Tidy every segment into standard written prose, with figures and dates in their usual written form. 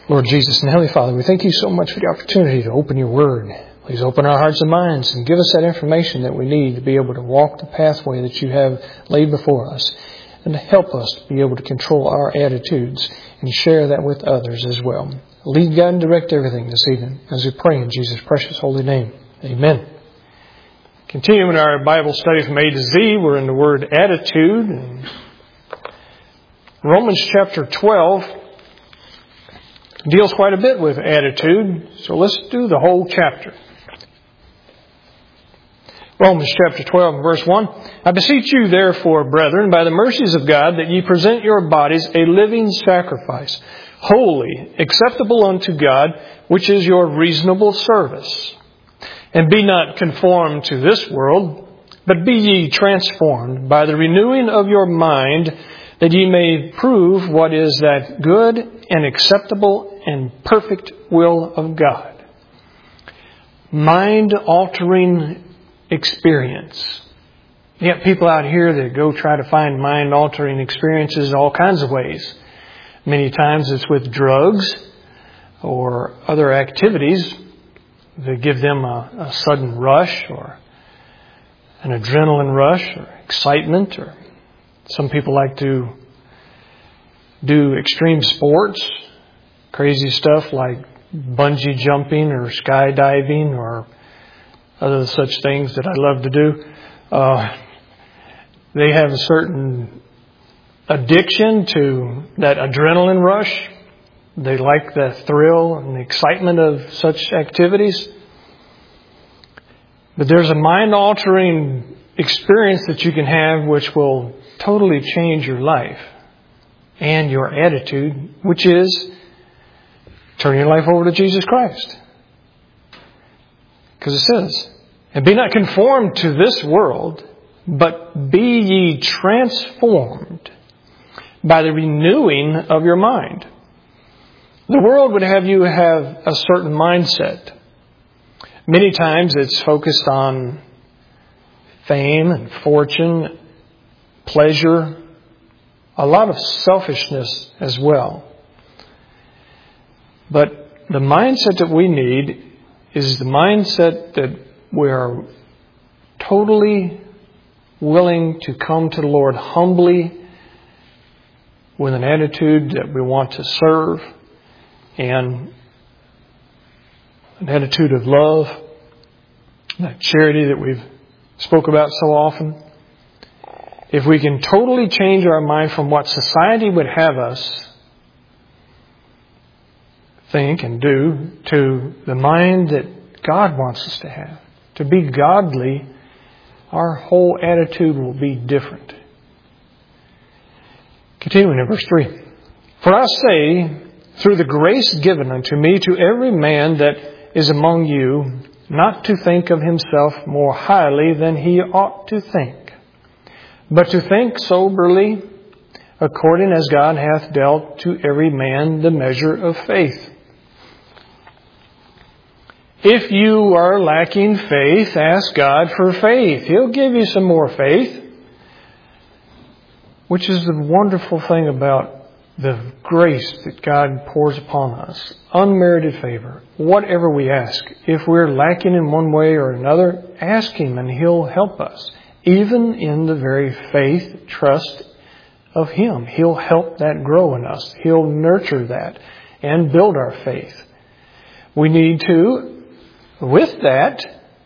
Lord Jesus and Heavenly Father, we thank you so much for the opportunity to open your Word. Please open our hearts and minds and give us that information that we need to be able to walk the pathway that you have laid before us, and to help us to be able to control our attitudes and share that with others as well. Lead, guide, and direct everything this evening as we pray in Jesus' precious holy name. Amen. Continuing our Bible study from A to Z, we're in the word attitude. And Romans chapter 12 deals quite a bit with attitude, so let's do the whole chapter. Romans chapter 12 verse 1. I beseech you therefore, brethren, by the mercies of God, that ye present your bodies a living sacrifice, holy, acceptable unto God, which is your reasonable service. And be not conformed to this world, but be ye transformed by the renewing of your mind, that ye may prove what is that good and acceptable and perfect will of God. Mind-altering experience. You got people out here that go try to find mind-altering experiences all kinds of ways. Many times it's with drugs or other activities that give them a sudden rush or an adrenaline rush or excitement. Or some people like to do extreme sports, crazy stuff like bungee jumping or skydiving or other such things that I love to do. They have a certain addiction to that adrenaline rush. They like the thrill and the excitement of such activities. But there's a mind-altering experience that you can have which will totally change your life and your attitude, which is turn your life over to Jesus Christ. Because it says, and be not conformed to this world, but be ye transformed by the renewing of your mind. The world would have you have a certain mindset. Many times it's focused on fame and fortune, pleasure, a lot of selfishness as well. But the mindset that we need is the mindset that we are totally willing to come to the Lord humbly with an attitude that we want to serve and an attitude of love, that charity that we've spoke about so often. If we can totally change our mind from what society would have us think and do to the mind that God wants us to have, to be godly, our whole attitude will be different. Continuing in verse 3. For I say, through the grace given unto me, to every man that is among you, not to think of himself more highly than he ought to think, but to think soberly, according as God hath dealt to every man the measure of faith. If you are lacking faith, ask God for faith. He'll give you some more faith, which is the wonderful thing about the grace that God pours upon us. Unmerited favor. Whatever we ask. If we're lacking in one way or another, ask Him and He'll help us. Even in the very faith, trust of Him. He'll help that grow in us. He'll nurture that and build our faith. We need to, with that,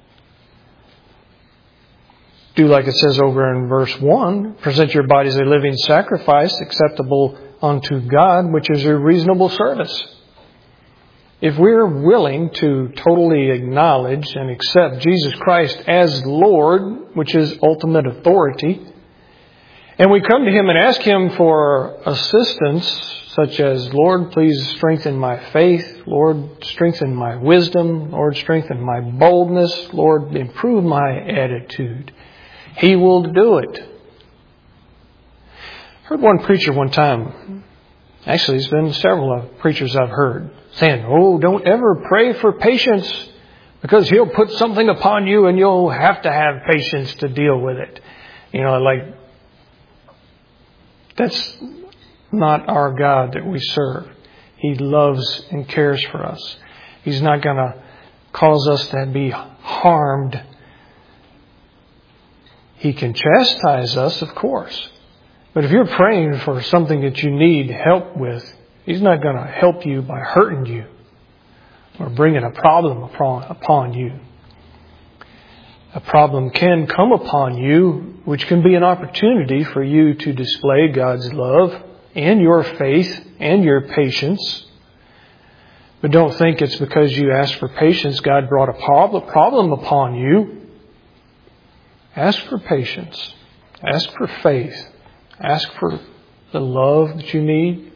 do like it says over in verse 1, present your bodies a living sacrifice acceptable unto God, which is your reasonable service. If we're willing to totally acknowledge and accept Jesus Christ as Lord, which is ultimate authority, and we come to Him and ask Him for assistance, such as, Lord, please strengthen my faith. Lord, strengthen my wisdom. Lord, strengthen my boldness. Lord, improve my attitude. He will do it. I heard one preacher one time, actually there's been several preachers I've heard, saying, don't ever pray for patience, because He'll put something upon you and you'll have to have patience to deal with it. That's not our God that we serve. He loves and cares for us. He's not going to cause us to be harmed. He can chastise us, of course. But if you're praying for something that you need help with, He's not going to help you by hurting you or bringing a problem upon you. A problem can come upon you, which can be an opportunity for you to display God's love and your faith and your patience. But don't think it's because you asked for patience, God brought a problem upon you. Ask for patience. Ask for faith. Ask for the love that you need.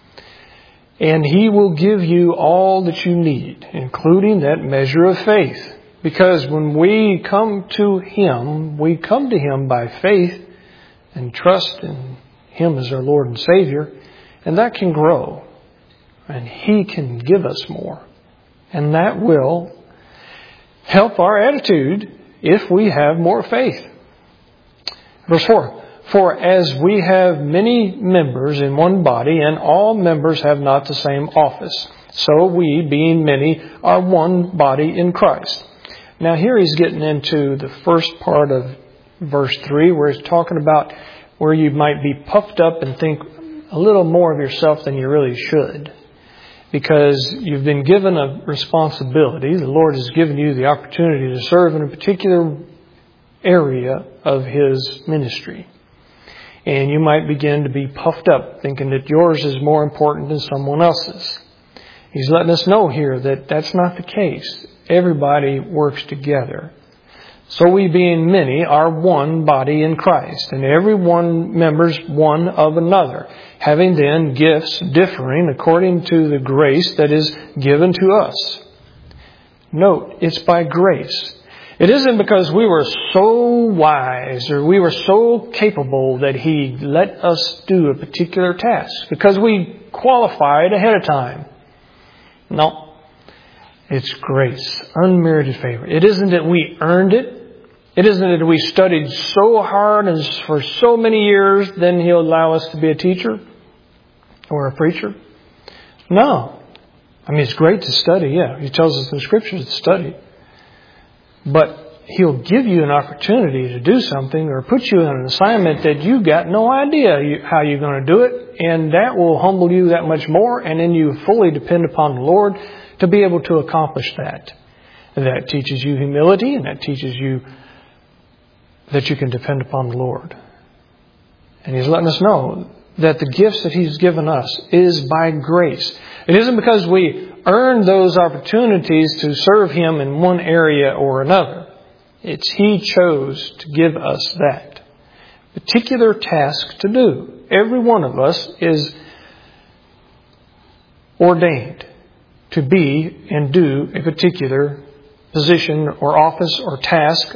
And He will give you all that you need, including that measure of faith. Because when we come to Him, we come to Him by faith and trust in Him as our Lord and Savior. And that can grow. And He can give us more. And that will help our attitude if we have more faith. Verse 4. For as we have many members in one body, and all members have not the same office, so we, being many, are one body in Christ. Now here he's getting into the first part of verse 3, where he's talking about where you might be puffed up and think a little more of yourself than you really should. Because you've been given a responsibility. The Lord has given you the opportunity to serve in a particular area of His ministry. And you might begin to be puffed up, thinking that yours is more important than someone else's. He's letting us know here that that's not the case. Everybody works together. So we, being many, are one body in Christ, and every one members one of another, having then gifts differing according to the grace that is given to us. Note, it's by grace. It isn't because we were so wise or we were so capable that He let us do a particular task, because we qualified ahead of time. No. It's grace, unmerited favor. It isn't that we earned it. It isn't that we studied so hard and for so many years, then He'll allow us to be a teacher or a preacher. No. I mean, it's great to study, yeah. He tells us in the Scriptures to study. But He'll give you an opportunity to do something or put you on an assignment that you got no idea how you're going to do it. And that will humble you that much more. And then you fully depend upon the Lord to be able to accomplish that. And that teaches you humility, and that teaches you that you can depend upon the Lord. And He's letting us know that the gifts that He's given us is by grace. It isn't because we earned those opportunities to serve Him in one area or another. It's He chose to give us that particular task to do. Every one of us is ordained to be and do a particular position or office or task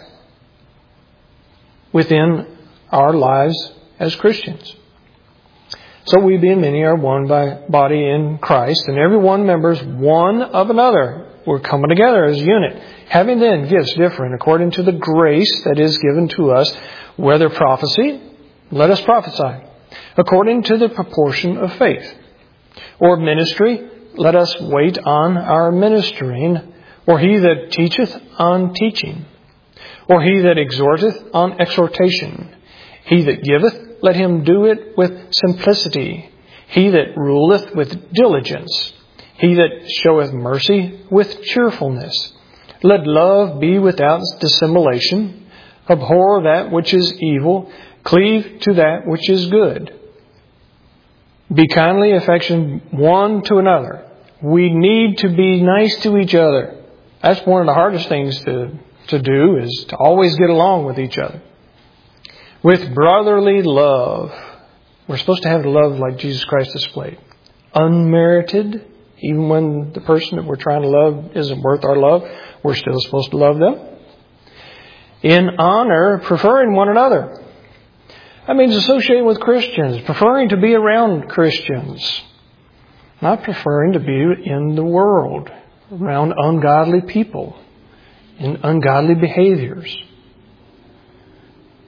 within our lives as Christians. So we, being many, are one body in Christ, and every one member is one of another. We're coming together as a unit, having then gifts different according to the grace that is given to us, whether prophecy, let us prophesy, according to the proportion of faith, or ministry, let us wait on our ministering, or he that teacheth on teaching, or he that exhorteth on exhortation, he that giveth, let him do it with simplicity, he that ruleth with diligence, he that showeth mercy with cheerfulness. Let love be without dissimulation, abhor that which is evil, cleave to that which is good. Be kindly affectioned one to another. We need to be nice to each other. That's one of the hardest things to do, is to always get along with each other. With brotherly love. We're supposed to have the love like Jesus Christ displayed. Unmerited. Even when the person that we're trying to love isn't worth our love, we're still supposed to love them. In honor, preferring one another. That means associating with Christians, preferring to be around Christians. Not preferring to be in the world, around ungodly people, in ungodly behaviors.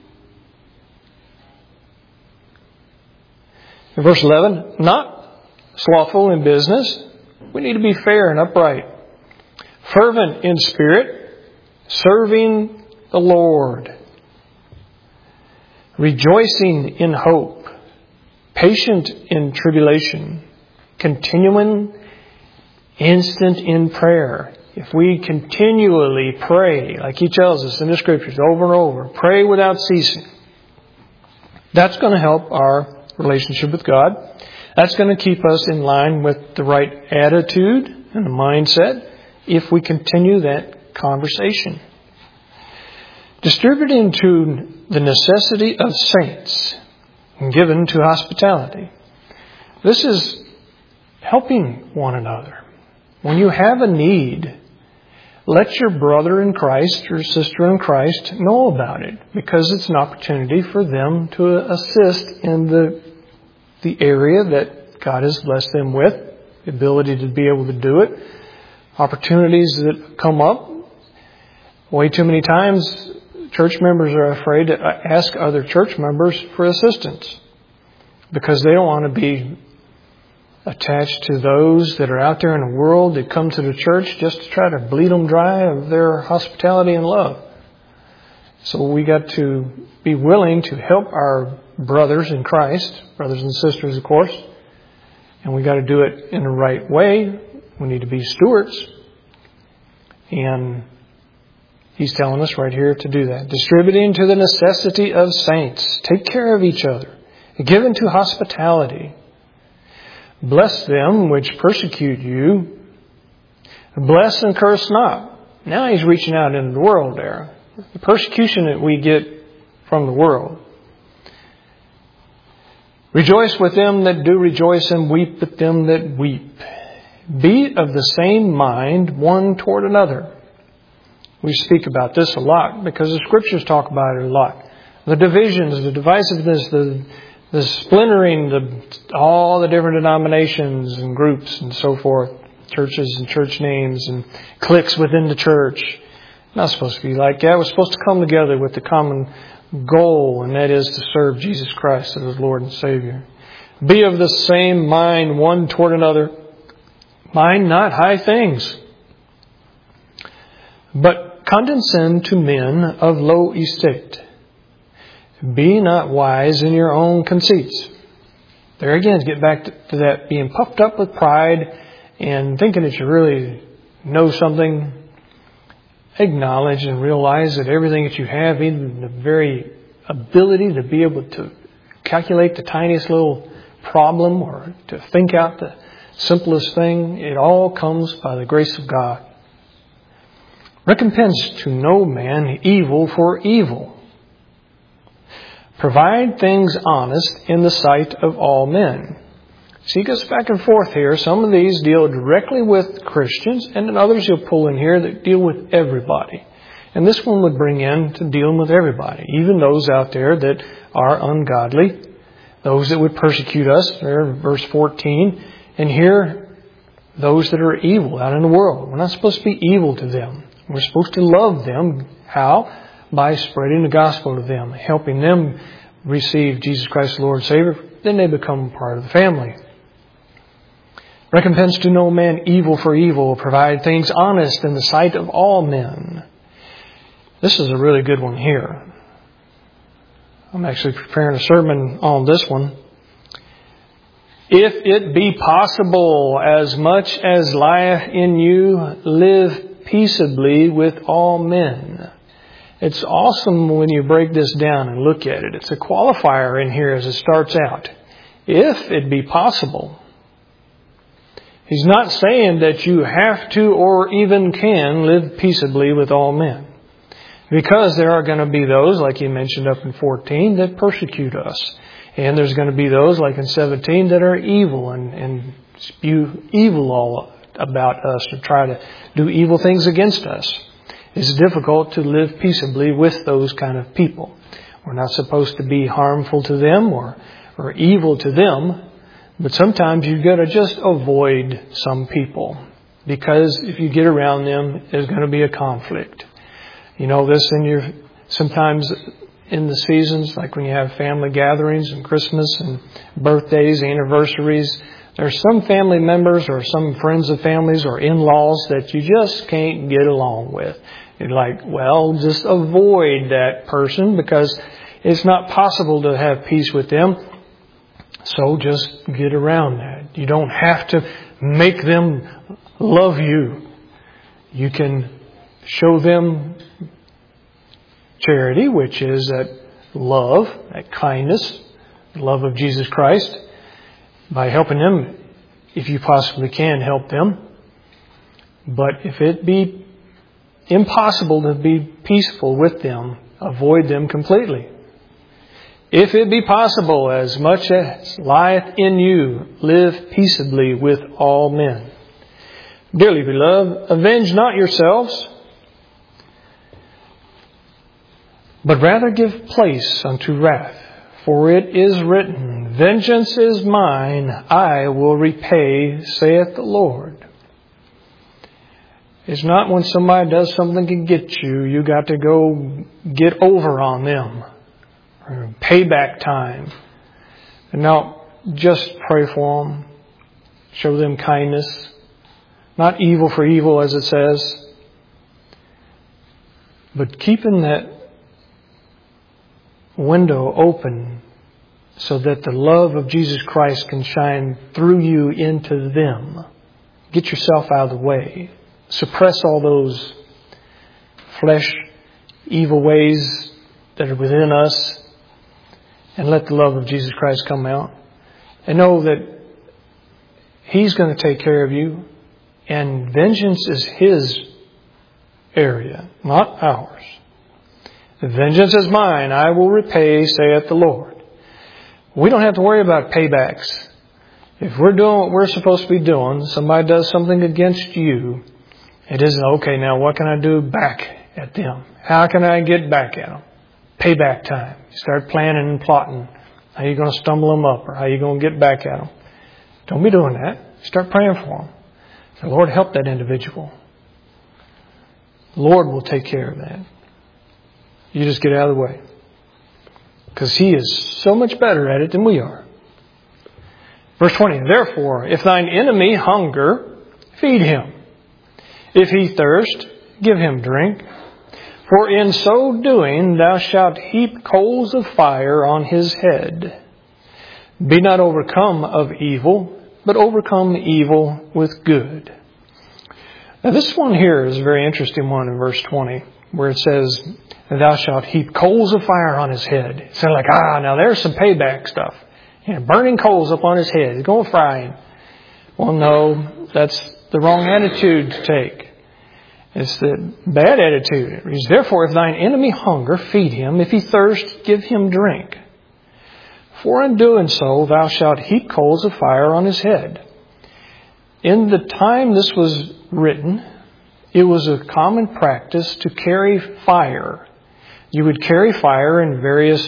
In verse 11, not slothful in business. We need to be fair and upright. Fervent in spirit, serving the Lord. Rejoicing in hope, patient in tribulation, continuing instant in prayer. If we continually pray, like He tells us in the Scriptures over and over, pray without ceasing, that's going to help our relationship with God. That's going to keep us in line with the right attitude and the mindset if we continue that conversation. Distributing to the necessity of saints and given to hospitality. This is helping one another. When you have a need, let your brother in Christ or sister in Christ know about it, because it's an opportunity for them to assist in the area that God has blessed them with, the ability to be able to do it. Opportunities that come up. Way too many times, church members are afraid to ask other church members for assistance because they don't want to be attached to those that are out there in the world that come to the church just to try to bleed them dry of their hospitality and love. So we got to be willing to help our brothers in Christ, brothers and sisters, of course, and we got to do it in the right way. We need to be stewards, and He's telling us right here to do that. Distributing to the necessity of saints. Take care of each other. Given to hospitality. Bless them which persecute you. Bless and curse not. Now He's reaching out into the world there. The persecution that we get from the world. Rejoice with them that do rejoice, and weep with them that weep. Be of the same mind one toward another. We speak about this a lot because the Scriptures talk about it a lot. The divisions, the divisiveness, the splintering, all the different denominations and groups and so forth, churches and church names and cliques within the church. Not supposed to be like that. We're supposed to come together with the common goal, and that is to serve Jesus Christ as Lord and Savior. Be of the same mind one toward another. Mind not high things, but condescend to men of low estate. Be not wise in your own conceits. There again, get back to that being puffed up with pride and thinking that you really know something. Acknowledge and realize that everything that you have, even the very ability to be able to calculate the tiniest little problem or to think out the simplest thing, it all comes by the grace of God. Recompense to no man evil for evil. Provide things honest in the sight of all men. See, he goes back and forth here. Some of these deal directly with Christians, and then others you'll pull in here that deal with everybody. And this one would bring in to dealing with everybody, even those out there that are ungodly, those that would persecute us. There, verse 14. And here, those that are evil out in the world. We're not supposed to be evil to them. We're supposed to love them. How? By spreading the gospel to them, helping them receive Jesus Christ, the Lord and Savior. Then they become part of the family. Recompense to no man evil for evil. Provide things honest in the sight of all men. This is a really good one here. I'm actually preparing a sermon on this one. If it be possible, as much as lieth in you, live peaceably with all men. It's awesome when you break this down and look at it. It's a qualifier in here as it starts out. If it be possible. He's not saying that you have to or even can live peaceably with all men. Because there are going to be those, like he mentioned up in 14, that persecute us. And there's going to be those, like in 17, that are evil and spew evil all about us or try to do evil things against us. It's difficult to live peaceably with those kind of people. We're not supposed to be harmful to them or evil to them. But sometimes you've got to just avoid some people. Because if you get around them, there's going to be a conflict. You know this sometimes in the seasons, like when you have family gatherings and Christmas and birthdays, anniversaries, There's some family members or some friends of families or in-laws that you just can't get along with. You're like, well, just avoid that person because it's not possible to have peace with them. So just get around that. You don't have to make them love you. You can show them charity, which is that love, that kindness, the love of Jesus Christ, by helping them, if you possibly can help them. But if it be impossible to be peaceful with them, avoid them completely. If it be possible, as much as lieth in you, live peaceably with all men. Dearly beloved, avenge not yourselves, but rather give place unto wrath. For it is written, Vengeance is mine, I will repay, saith the Lord. It's not when somebody does something to get you, you got to go get over on them. Payback time. And now, just pray for them. Show them kindness. Not evil for evil, as it says. But keeping that window open so that the love of Jesus Christ can shine through you into them. Get yourself out of the way. Suppress all those flesh, evil ways that are within us and let the love of Jesus Christ come out. And know that He's going to take care of you and vengeance is His area, not ours. The vengeance is mine, I will repay, saith the Lord. We don't have to worry about paybacks. If we're doing what we're supposed to be doing, somebody does something against you, it isn't, okay, now what can I do back at them? How can I get back at them? Payback time. You start planning and plotting. How are you going to stumble them up or how are you going to get back at them? Don't be doing that. Start praying for them. The Lord, help that individual. The Lord will take care of that. You just get out of the way. Because He is so much better at it than we are. Verse 20, Therefore, if thine enemy hunger, feed him. If he thirst, give him drink. For in so doing thou shalt heap coals of fire on his head. Be not overcome of evil, but overcome evil with good. Now this one here is a very interesting one in verse 20, where it says, Thou shalt heap coals of fire on his head. It's like, now there's some payback stuff. Burning coals up on his head. He's going to fry him. Well, no, that's the wrong attitude to take. It's the bad attitude. It reads, Therefore, if thine enemy hunger, feed him. If he thirst, give him drink. For in doing so, thou shalt heap coals of fire on his head. In the time this was written, it was a common practice to carry fire. You would carry fire in various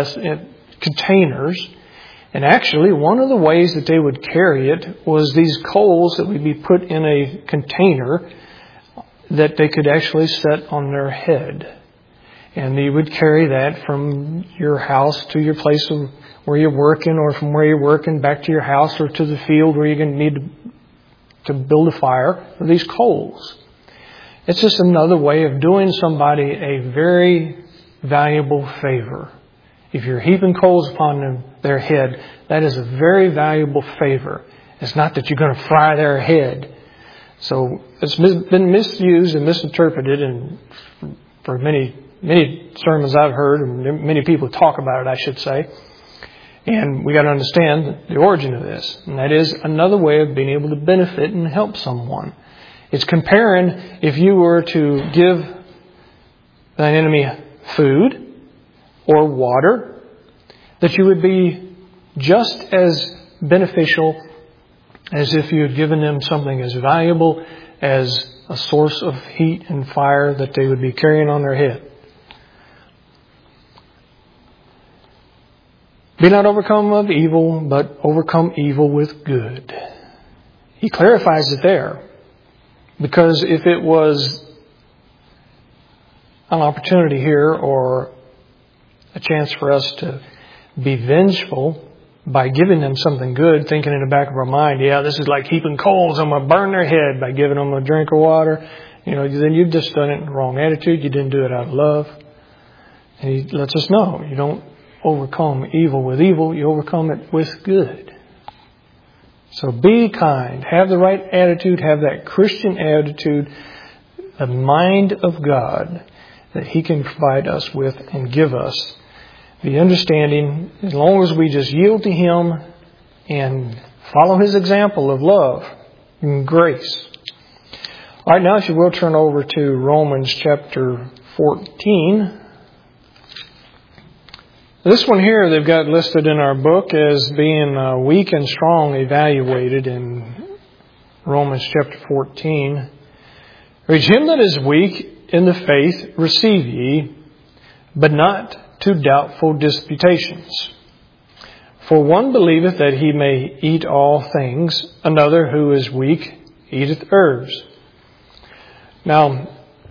containers. And actually, one of the ways that they would carry it was these coals that would be put in a container that they could actually set on their head. And you would carry that from your house to your place of where you're working, or from where you're working back to your house or to the field where you're going to need to build a fire with these coals. It's just another way of doing somebody a very valuable favor. If you're heaping coals upon their head, that is a very valuable favor. It's not that you're going to fry their head. So it's been misused and misinterpreted, and for many sermons I've heard, and many people talk about it, I should say. And we got to understand the origin of this, and that is another way of being able to benefit and help someone. It's comparing if you were to give thine enemy food or water, that you would be just as beneficial as if you had given them something as valuable as a source of heat and fire that they would be carrying on their head. Be not overcome of evil, but overcome evil with good. He clarifies it there. Because if it was an opportunity here or a chance for us to be vengeful, by giving them something good, thinking in the back of our mind, yeah, this is like heaping coals. I'm going to burn their head by giving them a drink of water. Then you've just done it in the wrong attitude. You didn't do it out of love. And He lets us know you don't overcome evil with evil. You overcome it with good. So be kind. Have the right attitude. Have that Christian attitude. The mind of God that He can provide us with and give us. The understanding, as long as we just yield to Him and follow His example of love and grace. All right, now if you will turn over to Romans chapter 14. This one here they've got listed in our book as being weak and strong evaluated in Romans chapter 14. Reach him that is weak in the faith receive ye, but not to doubtful disputations. For one believeth that he may eat all things, another who is weak eateth herbs. Now,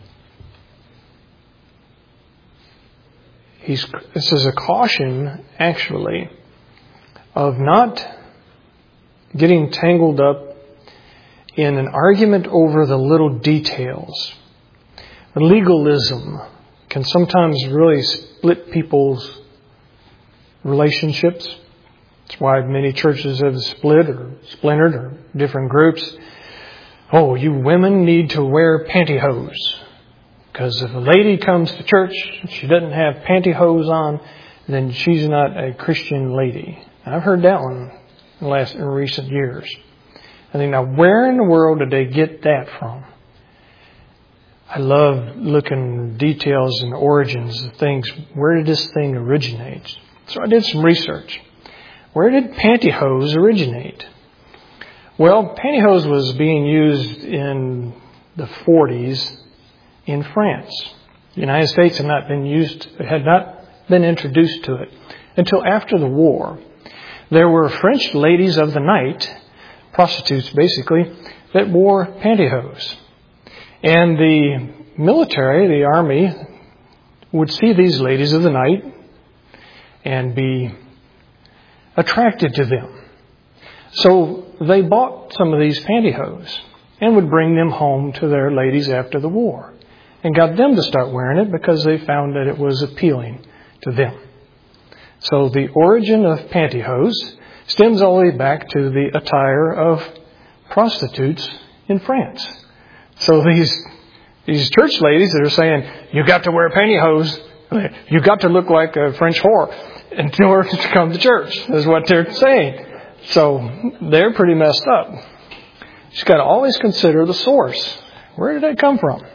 this is a caution, actually, of not getting tangled up in an argument over the little details. Legalism can sometimes really split people's relationships. That's why many churches have split or splintered or different groups. Oh, you women need to wear pantyhose. Because if a lady comes to church and she doesn't have pantyhose on, then she's not a Christian lady. I've heard that one in recent years. I think, now where in the world did they get that from? I love looking at details and origins of things. Where did this thing originate? So I did some research. Where did pantyhose originate? Well, pantyhose was being used in the 40s in France. The United States had not been introduced to it until after the war. There were French ladies of the night, prostitutes basically, that wore pantyhose. And the military, the army, would see these ladies of the night and be attracted to them. So they bought some of these pantyhose and would bring them home to their ladies after the war and got them to start wearing it because they found that it was appealing to them. So the origin of pantyhose stems all the way back to the attire of prostitutes in France. So these church ladies that are saying, you got to wear pantyhose, you got to look like a French whore in order to come to church, is what they're saying. So they're pretty messed up. You've got to always consider the source. Where did that come from?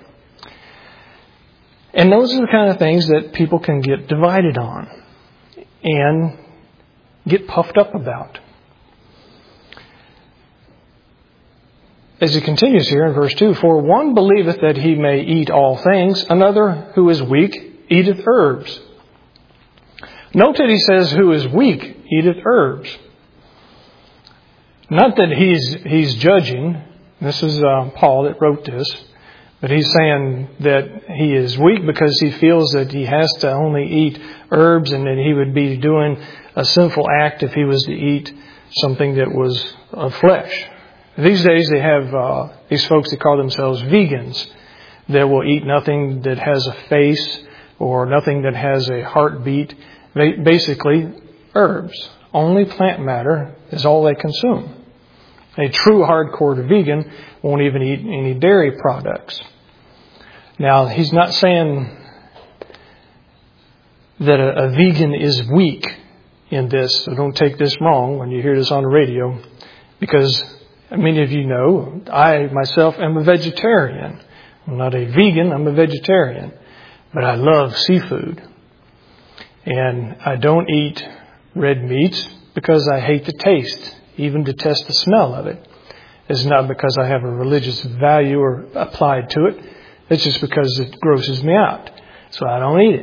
And those are the kind of things that people can get divided on and get puffed up about. As he continues here in verse 2, for one believeth that he may eat all things, another who is weak eateth herbs. Note that he says, who is weak eateth herbs. Not that he's judging. This is Paul that wrote this. But he's saying that he is weak because he feels that he has to only eat herbs and that he would be doing a sinful act if he was to eat something that was of flesh. These days they have these folks that call themselves vegans that will eat nothing that has a face or nothing that has a heartbeat. Basically, herbs. Only plant matter is all they consume. A true hardcore vegan won't even eat any dairy products. Now, he's not saying that a vegan is weak in this, so don't take this wrong when you hear this on the radio, because many of you know, I myself am a vegetarian. I'm not a vegan, I'm a vegetarian. But I love seafood. And I don't eat red meats because I hate the taste, even detest the smell of it. It's not because I have a religious value or applied to it. It's just because it grosses me out. So I don't eat it.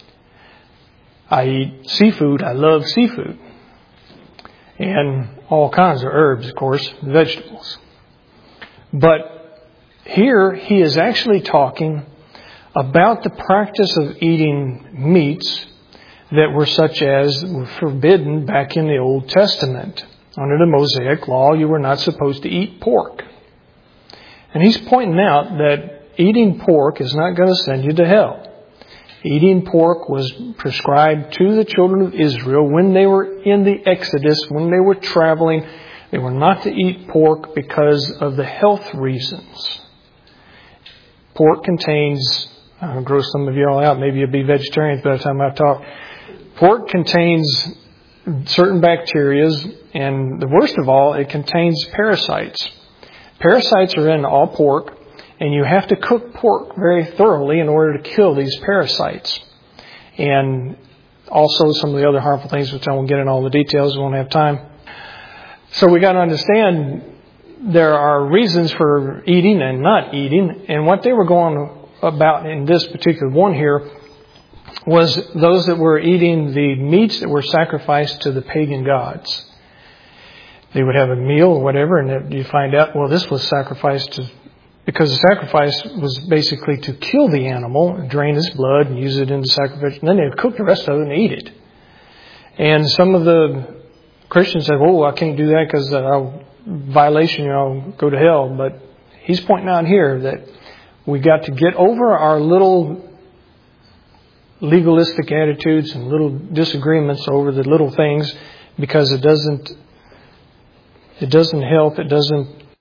I eat seafood. I love seafood. And all kinds of herbs, of course, vegetables. But here he is actually talking about the practice of eating meats that were such as were forbidden back in the Old Testament. Under the Mosaic law, you were not supposed to eat pork. And he's pointing out that eating pork is not going to send you to hell. Eating pork was prescribed to the children of Israel when they were in the Exodus, when they were traveling. They were not to eat pork because of the health reasons. Pork contains, I'll gross some of you all out, maybe you'll be vegetarians by the time I talk. Pork contains certain bacteria, and the worst of all, it contains parasites. Parasites are in all pork, and you have to cook pork very thoroughly in order to kill these parasites. And also some of the other harmful things, which I won't get into all the details, we won't have time. So we got to understand there are reasons for eating and not eating, and what they were going about in this particular one here was those that were eating the meats that were sacrificed to the pagan gods. They would have a meal or whatever, and you find out, well, this was sacrificed to, because the sacrifice was basically to kill the animal, drain its blood, and use it in the sacrifice. And then they would cook the rest of it and eat it. And some of the Christians said, "Oh, I can't do that because violation, I'll go to hell." But he's pointing out here that we got to get over our little legalistic attitudes and little disagreements over the little things, because it doesn't help. It doesn't